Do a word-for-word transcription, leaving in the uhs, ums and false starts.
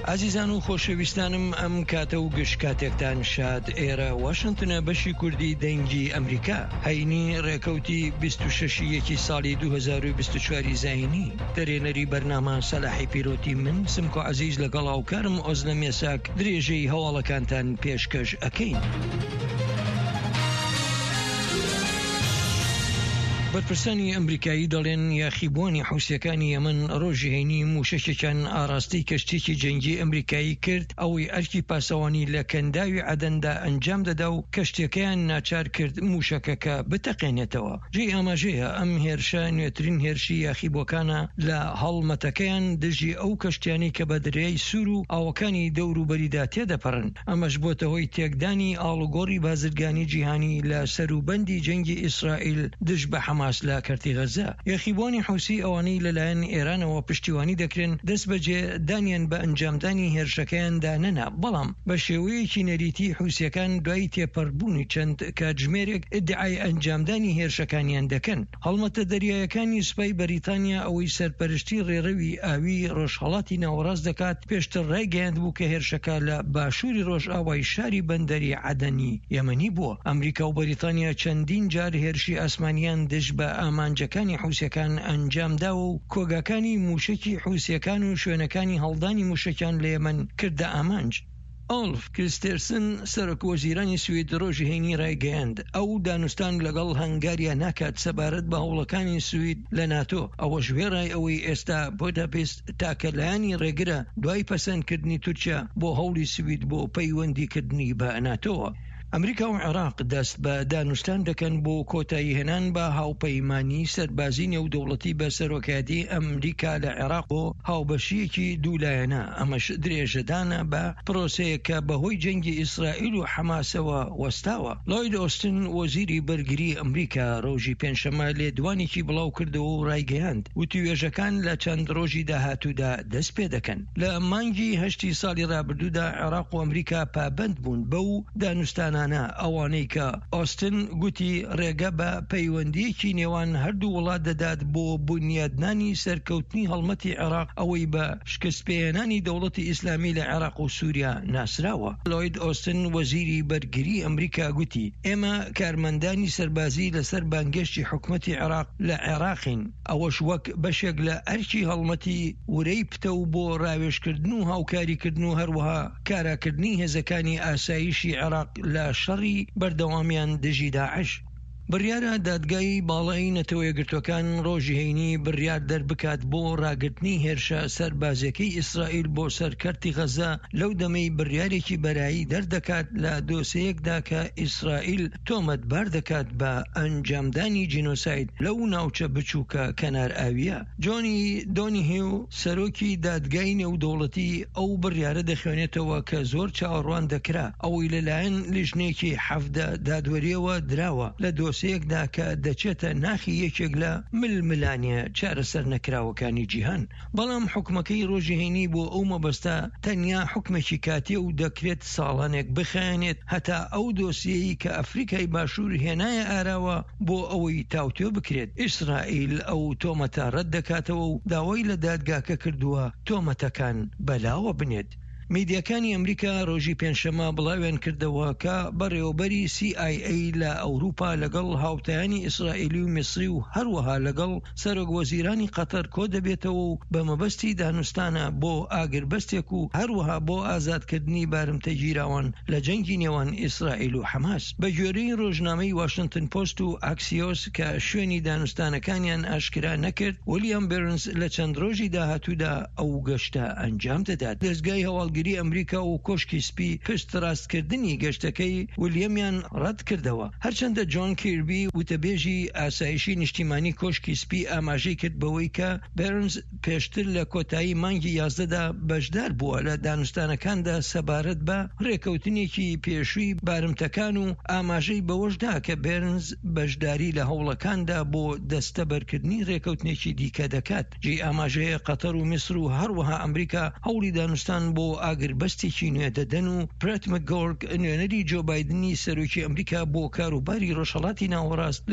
عزیزان و خۆشەویستانم ئەم کاتە و گشت کاتێکتان شاد ئێرە واشنگتنە بەشی کوردی دەنگی ئەمریکا هەینی ڕێکەوتی بیست و شەش یەکی ساڵی دوو هەزار و بیست و چوار زاینی دەرێنەری بەرنامە سەلاحی پیرۆتی من سمکۆ عزیز لەگەڵ هاوکارم ئۆزلە مێساک درێژەی هەواڵەکانتان پێشکەش ئەکەین. بەرپرسانی ئەمریکایی دەڵێن یاخیبوونی حوسیەکانی یەمەن ڕۆژی هەینی موشەکێکیان ئاراستی کەشتێکی جەنگی ئەمریکایی کرد ئەوەی ئەرکی پاسەوانی لە کەنداوی عەدەندا ئەنجام دەدا و کەشتەکەیان ناچار کرد موشەکەکە بتەقێنێتەوە. جێی ئاماژەیە ئەم هێرشە نوێترین هێرشی یاخیبووەکانە لە هەڵمەتەکەیان دژی ئەو کەشتیانی کە بە دەریای سوور و ئاوەکانی دەوروبەریدا تێدەپەڕن. ئەمەش بۆتە هۆی تێکدانی ئاڵوگۆڕی بازرگانی جیهانی لە سەروبەندی جەنگی ئیسرائیل دژ بە حەماس لا کەرتی غەزە. یاخیبوونی حوسی ئەوانەی لەلایەن ئێرانەوە پشتیوانی دەکرێن دەست بەجێ دانیان بە ئەنجامدانی هێرشەکەیاندا نەنا، بەڵام بە شێوەیەکی نەریتی حوسیەکان دوای تێپەڕبوونی چەند کاتژمێرێک ئیدعای ئەنجامدانی هێرشەکانیان دەکەن. هەڵمەتە دەریایەکانی سوپای بەریتانیا ئەوەی سەرپەرشتی ڕێڕەوی ئاوی ڕۆژهەڵاتی ناوەڕاست دەکات پێشتر ڕایگەیاند بوو کە هێرشەکە لە باشووری ڕۆژئاوای شاری بەندەری عەدەنی یەمەنی بووە. ئەمریکا و بەریتانیا چەندین جار هێرشی ئاسمانیان دژ بە ئامانجەکانی حوسیەکان ئەنجامدا و کۆگاکانی موشکی حوسیەکان و شوێنەکانی هەڵدانی موشکیان لە یەمەن کردە ئامانج. ئۆلف کریستێرسن سەرۆکوەزیرانی سوید ڕۆژی هەینی ڕایگەیاند ئەو دانوستان لەگەڵ هەنگاریا ناکات سەبارەت بە هەوڵەکانی سوید لە ناتۆ. ئەوە ژوێڕای ئەوەی ئێستا بۆداپێست تاکە لایانی ڕێگرە دوای پەسەندکردنی تورکیا بۆ هەوڵی سوید بۆ پەیوەندیکردنی بە ناتۆوە. ئەمریکا و عێراق دەست بە دانوستان دەکەن بۆ کۆتایی هێنان بە هاوپەیمانی سەربازی نێودەوڵەتی بە سەرۆکایەتی ئەمریکا لە عێراق بۆ هاوبەشیەکی دوولایەنە. ئەمەش درێژەدانە بە پرۆسەیە کە بەهۆی جەنگی ئیسرائیل و حەماسەوە وەستاوە. لۆید ئۆستن وەزیری بەرگری ئەمریکا ڕۆژی پێنجشەممە لێدوانێکی بڵاو کردەوە و ڕایگەیاند وتوێژەکان لە چەند ڕۆژی داهاتوودا دەست پێ دەکەن. لە مانگی هەشتی ساڵی ڕابردوودا عێراق و ئەمریکا پابەند بوون بەو دانوستانە ئەوانەی کە ئۆستن گوتی ڕێگە بە پەیوەندیەکی نێوان هەردوو وڵات دەدات بۆ بنیادنانی سەرکەوتنی هەڵمەتی عێراق ئەوەی بە شکستپێهێنانی دەوڵەتی ئیسلامی لە عێراق و سووریا ناسراوە. لۆید ئۆستن وەزیری بەرگری ئەمریکا گوتی ئێمە کارمەندانی سەربازی لەسەر بانگێشتی حکومەتی عێراق لە عێراقین، ئەوەش وەک بەشێک لە ئەرکی هەڵمەتی ورەی پتە و بۆ ڕاوێژکردن و هاوکاریکردن و هەروەها کاراکردنی هێزەکانی ئاسایشی عێراق لە شەڕی بەردەوامیان دژی داعش. بڕیارە دادگای باڵای نەتەوە یەکگرتوەکان ڕۆژی هەینی بڕیار دەربکات بۆ ڕاگرتنی هێرشە سەربازیەکەی ئیسرائیل بۆ سەرکەرتی غەزە لەو دەمەی بڕیارێکی بەرایی دەردەکات لە دۆسەیەکدا کە ئیسرائیل تۆمەتبار دەکات بە ئەنجامدانی جینۆساید لەو ناوچە بچووکە کەنار ئاویە. جۆنی دۆنیهێو سەرۆکی دادگای نێودەوڵەتی ئەو بڕیارە دەخوێنێتەوە کە زۆر چاوەڕوان دەکرا ئەوەی لەلایەن لیژنێکی حەفدە دادوەریەوە دراوە لە دۆسەیەکدا کە دەچێتە ناخی یەکێک لە ململانیە چارەسەر نەکراوەکانی جیهان. بەڵام حکومەکەی ڕۆژی هەینی بۆ ئەو مەبەستە تەنیا حکمێکی کاتێ و دەکرێت ساڵانێک بخایێنێت هەتا ئەو دۆسیەی کە ئەفریقای باشوور هێنایە ئاراوە بۆ ئەوەی تاوتێ بکرێت. ئیسرائیل ئەو تۆمەتە ڕەت دەکاتەوە و داوای لە دادگاکە کردووە تۆمەتەکان بەلاوە بنێت. میدیاکانی ئەمریکا ڕۆژی پێنجشەممە بڵاویان کردەوە کە بەڕێوەبەری سی ئای ئەی لە ئەوروپا لەگەڵ هاوتایانی ئیسرائیلی و میسری و هەروەها لەگەڵ سەرۆکوەزیرانی قەتەر کۆ دەبێتەوە و بە مەبەستی دانوستانە بۆ ئاگربەستێک و هەروەها بۆ ئازادکردنی بارمتە گیراوان لە جەنگی نێوان ئیسرائیل و حەماس. بە گوێرەی ڕۆژنامەی واشنگتن پۆست و ئاکسیۆس کە شوێنی دانوستانەکانیان ئاشکرا نەکرد، ویلیام بێرنز لە چەند ڕۆژی داهاتوودا ئەو گەشتە ئەنجام دەدات. دەستگای هەواڵ گری ئەمریکا و کۆشکی سپی پشت ڕاستکردنی گەشتەکەی ویلیامیان ڕەت کردەوە. هەرچەندە جۆن کیربی وتەبێژی ئاسایشی نیشتیمانی کۆشکی سپی ئاماژەی کرد بەوەی کە بێرنز پێشتر لە کۆتایی مانگی یازدەدا بەشدار بووە لە دانوستانەکاندا سەبارەت بە ڕێکەوتنێکی پێشووی بارمتەکان و ئاماژەی بەوەشدا کە بێرنز بەشداری لە هەوڵەکاندا بۆ دەستەبەرکردنی ڕێکەوتنێکی دیکە دەکات. جێی ئاماژەیە قەتەر و میسر و هەروەها ئەمریکا هەوڵی دانوستان بۆ ئاگربەستێکی نوێ دەدەن و پرێت مەگۆرگ نوێنەری جۆ بایدنی سەرۆکی ئەمریکا بۆ کاروباری ڕۆژهەڵاتی ناوەڕاست